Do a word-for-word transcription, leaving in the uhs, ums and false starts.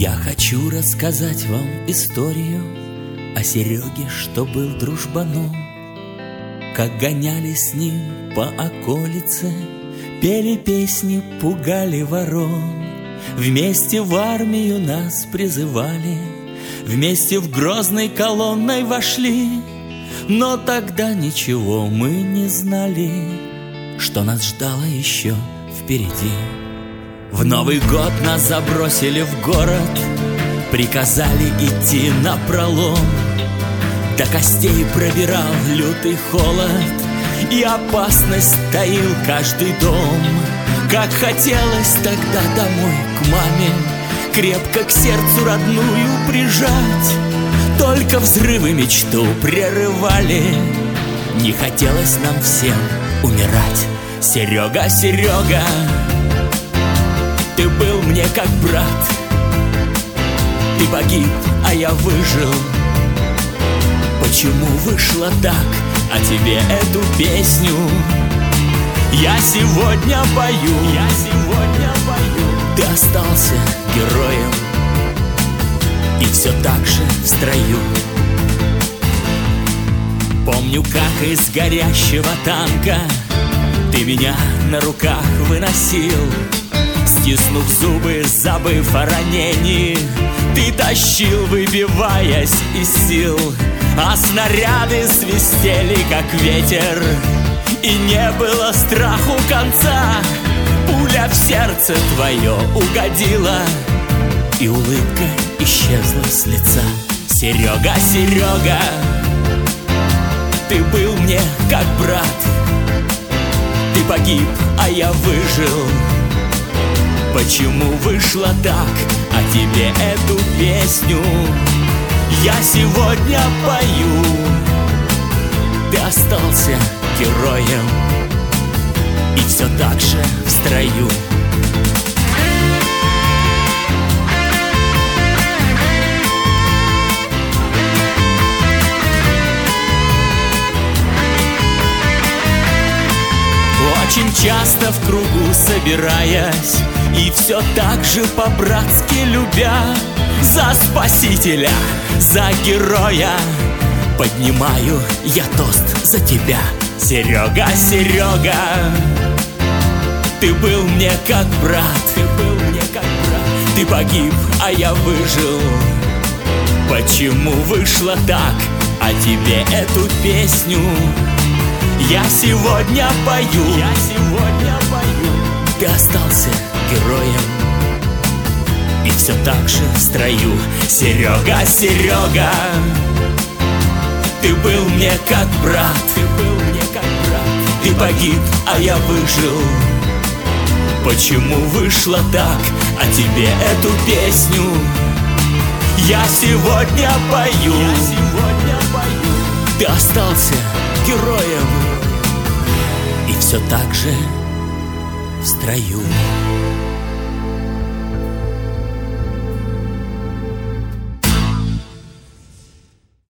Я хочу рассказать вам историю о Сереге, что был дружбаном. Как гоняли с ним по околице, пели песни, пугали ворон. Вместе в армию нас призывали, вместе в грозной колонной вошли. Но тогда ничего мы не знали, что нас ждало еще впереди. В Новый год нас забросили в город, приказали идти напролом. До костей пробирал лютый холод, и опасность таил каждый дом. Как хотелось тогда домой к маме, крепко к сердцу родную прижать. Только взрывы мечту прерывали, не хотелось нам всем умирать. Серега, Серега, ты был мне как брат. Ты погиб, а я выжил. Почему вышло так? А тебе эту песню я сегодня пою. Я сегодня пою. Ты остался героем, и все так же в строю. Помню, как из горящего танка ты меня на руках выносил. Стиснув зубы, забыв о ранении, ты тащил, выбиваясь из сил. А снаряды свистели, как ветер, и не было страху конца. Пуля в сердце твое угодила, и улыбка исчезла с лица. Серега, Серега, ты был мне как брат. Ты погиб, а я выжил. Почему вышло так? А тебе эту песню я сегодня пою. Ты остался героем, и все так же в строю. Очень часто в кругу собираясь, и все так же по-братски любя, за спасителя, за героя поднимаю я тост за тебя. Серега, Серега, ты был мне как брат. Ты был мне как брат. Ты погиб, а я выжил. Почему вышло так? А тебе эту песню я сегодня пою. Я сегодня пою. Ты остался героем, и все так же в строю. Серега, Серега, ты был мне как брат. Ты был мне как брат. Ты погиб, а я выжил. Почему вышло так? А тебе эту песню я сегодня пою. Я сегодня пою. Ты остался героем, и все так же в строю.